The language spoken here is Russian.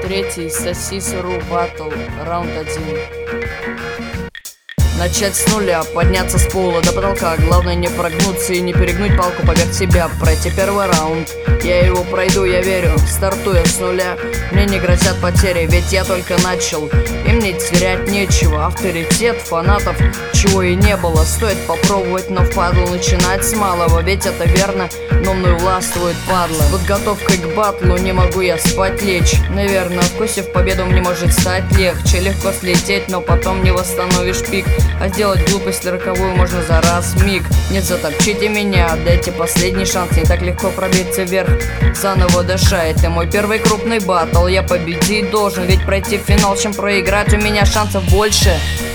Третий Сосис.ру батл, раунд 1. Начать с нуля, подняться с пола до потолка. Главное не прогнуться и не перегнуть палку поверх себя. Пройти первый раунд, я его пройду, я верю. Стартуя с нуля, мне не грозят потери, ведь я только начал. И мне терять нечего, авторитет фанатов, чего и не было. Стоит попробовать, но впадлу начинать с малого. Ведь это верно, но мной властвует падла. С подготовкой к батлу не могу я спать лечь. Наверное, вкусив победу мне может стать легче. Легко слететь, но потом не восстановишь пик. А сделать глупость роковую можно за раз миг. Не затопчите меня, отдайте последний шанс. Не так легко пробиться вверх, заново дыша. Это мой первый крупный батл, я победить должен. Ведь пройти в финал, чем проиграть, у меня шансов больше.